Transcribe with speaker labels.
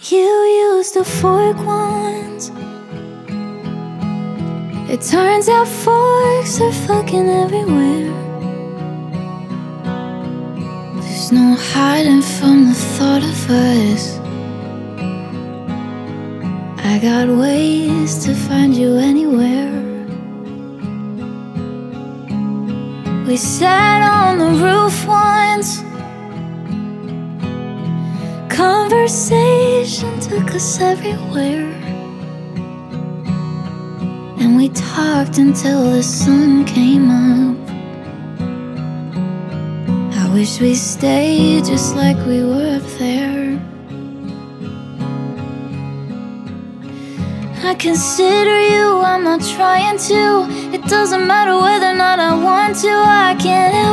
Speaker 1: You used the fork once. It turns out forks are fucking everywhere. There's no hiding from the thought of us. I got ways to find you anywhere. We sat on the roof once. Conversation took us everywhere. And we talked until the sun came up. I wish we stayed just like we were up there. I consider you, I'm not trying to. It doesn't matter whether or not I want to. I can't help